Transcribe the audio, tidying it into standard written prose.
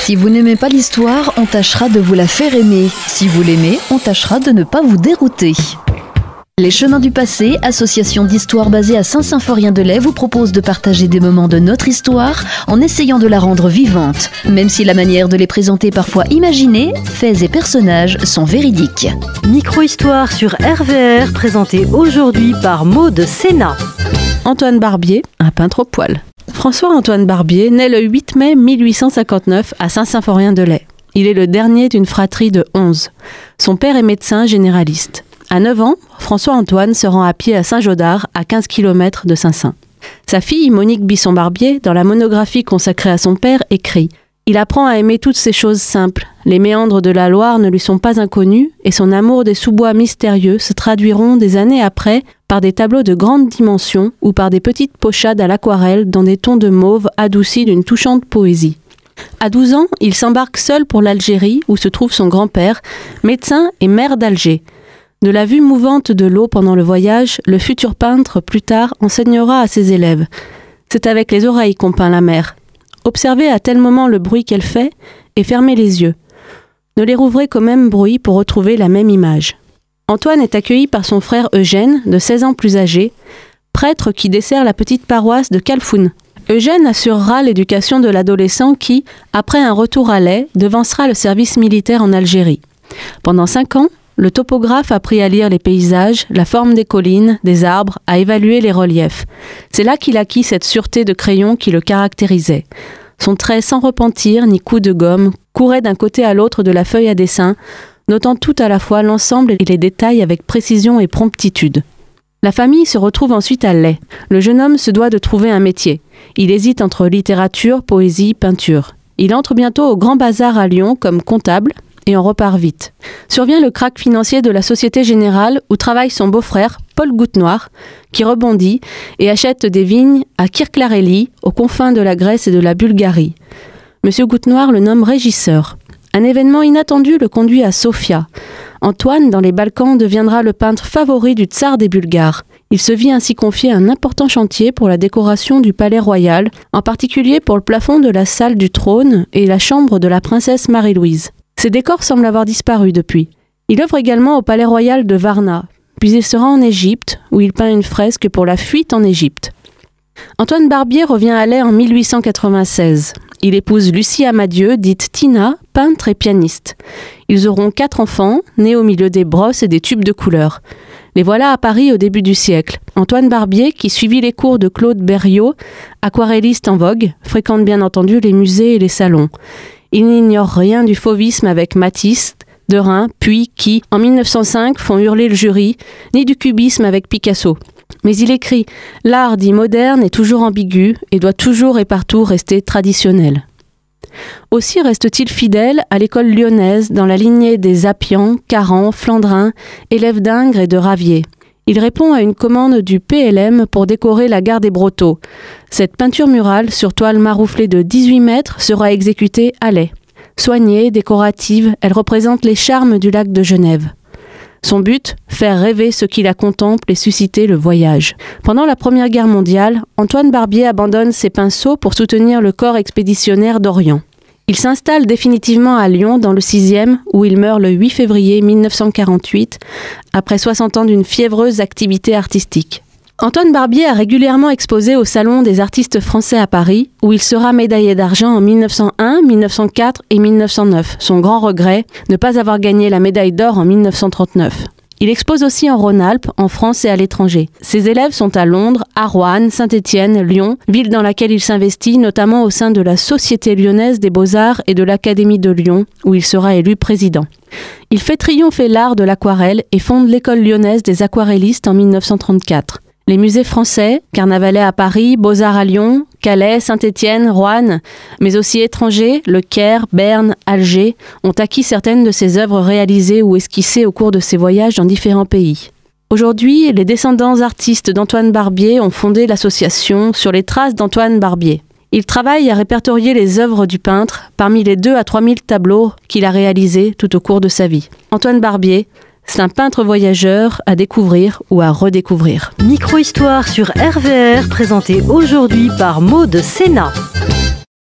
Si vous n'aimez pas l'histoire, on tâchera de vous la faire aimer. Si vous l'aimez, on tâchera de ne pas vous dérouter. Les Chemins du Passé, association d'histoire basée à Saint-Symphorien-de-Lay, vous propose de partager des moments de notre histoire en essayant de la rendre vivante, même si la manière de les présenter est parfois imaginée, faits et personnages sont véridiques. Micro-histoire sur RVR, présentée aujourd'hui par Maude Sénat. Antoine Barbier, un peintre au poil. François-Antoine Barbier naît le 8 mai 1859 à Saint-Symphorien-de-Lay. Il est le dernier d'une fratrie de 11. Son père est médecin généraliste. À 9 ans, François-Antoine se rend à pied à Saint-Gaudard, à 15 km de Saint-Saëns. Sa fille, Monique Bisson-Barbier, dans la monographie consacrée à son père, écrit « Il apprend à aimer toutes ces choses simples. Les méandres de la Loire ne lui sont pas inconnus et son amour des sous-bois mystérieux se traduiront des années après par des tableaux de grande dimension ou par des petites pochades à l'aquarelle dans des tons de mauve adoucis d'une touchante poésie. » À 12 ans, il s'embarque seul pour l'Algérie où se trouve son grand-père, médecin et maire d'Alger. De la vue mouvante de l'eau pendant le voyage, le futur peintre, plus tard, enseignera à ses élèves. C'est avec les oreilles qu'on peint la mer. Observez à tel moment le bruit qu'elle fait et fermez les yeux. Ne les rouvrez qu'au même bruit pour retrouver la même image. Antoine est accueilli par son frère Eugène, de 16 ans plus âgé, prêtre qui dessert la petite paroisse de Calfoun. Eugène assurera l'éducation de l'adolescent qui, après un retour à Lay, devancera le service militaire en Algérie. Pendant 5 ans, le topographe apprit à lire les paysages, la forme des collines, des arbres, à évaluer les reliefs. C'est là qu'il acquit cette sûreté de crayon qui le caractérisait. Son trait sans repentir ni coup de gomme courait d'un côté à l'autre de la feuille à dessin, notant tout à la fois l'ensemble et les détails avec précision et promptitude. La famille se retrouve ensuite à Lay. Le jeune homme se doit de trouver un métier. Il hésite entre littérature, poésie, peinture. Il entre bientôt au Grand Bazar à Lyon comme comptable, et en repart vite. Survient le krach financier de la Société Générale où travaille son beau-frère, Paul Goutenoir, qui rebondit et achète des vignes à Kirklareli, aux confins de la Grèce et de la Bulgarie. Monsieur Goutenoir le nomme régisseur. Un événement inattendu le conduit à Sofia. Antoine, dans les Balkans, deviendra le peintre favori du tsar des Bulgares. Il se vit ainsi confier un important chantier pour la décoration du palais royal, en particulier pour le plafond de la salle du trône et la chambre de la princesse Marie-Louise. Ces décors semblent avoir disparu depuis. Il œuvre également au palais royal de Varna, puis il se rend en Égypte, où il peint une fresque pour la fuite en Égypte. Antoine Barbier revient à Lay en 1896. Il épouse Lucie Amadieu, dite Tina, peintre et pianiste. Ils auront 4 enfants, nés au milieu des brosses et des tubes de couleurs. Les voilà à Paris au début du siècle. Antoine Barbier, qui suivit les cours de Claude Berriot, aquarelliste en vogue, fréquente bien entendu les musées et les salons. Il n'ignore rien du fauvisme avec Matisse, Derain, Puy, qui, en 1905, font hurler le jury, ni du cubisme avec Picasso. Mais il écrit « L'art dit moderne est toujours ambigu et doit toujours et partout rester traditionnel ». Aussi reste-t-il fidèle à l'école lyonnaise dans la lignée des Appian, Caran, Flandrin, élèves d'Ingres et de Ravier. Il répond à une commande du PLM pour décorer la gare des Brotteaux. Cette peinture murale sur toile marouflée de 18 mètres sera exécutée à Lay. Soignée, décorative, elle représente les charmes du lac de Genève. Son but, faire rêver ceux qui la contemplent et susciter le voyage. Pendant la Première Guerre mondiale, Antoine Barbier abandonne ses pinceaux pour soutenir le corps expéditionnaire d'Orient. Il s'installe définitivement à Lyon dans le 6e, où il meurt le 8 février 1948, après 60 ans d'une fiévreuse activité artistique. Antoine Barbier a régulièrement exposé au Salon des artistes français à Paris, où il sera médaillé d'argent en 1901, 1904 et 1909. Son grand regret, ne pas avoir gagné la médaille d'or en 1939. Il expose aussi en Rhône-Alpes, en France et à l'étranger. Ses élèves sont à Londres, à Roanne, Saint-Étienne, Lyon, ville dans laquelle il s'investit, notamment au sein de la Société lyonnaise des beaux-arts et de l'Académie de Lyon, où il sera élu président. Il fait triompher l'art de l'aquarelle et fonde l'école lyonnaise des aquarellistes en 1934. Les musées français, Carnavalet à Paris, Beaux-Arts à Lyon, Calais, Saint-Étienne, Roanne, mais aussi étrangers, Le Caire, Berne, Alger, ont acquis certaines de ses œuvres réalisées ou esquissées au cours de ses voyages dans différents pays. Aujourd'hui, les descendants artistes d'Antoine Barbier ont fondé l'association Sur les traces d'Antoine Barbier. Il travaille à répertorier les œuvres du peintre parmi les 2 à 3 000 tableaux qu'il a réalisés tout au cours de sa vie. Antoine Barbier, c'est un peintre voyageur à découvrir ou à redécouvrir. Micro-histoire sur RVR, présentée aujourd'hui par Maude Sénat.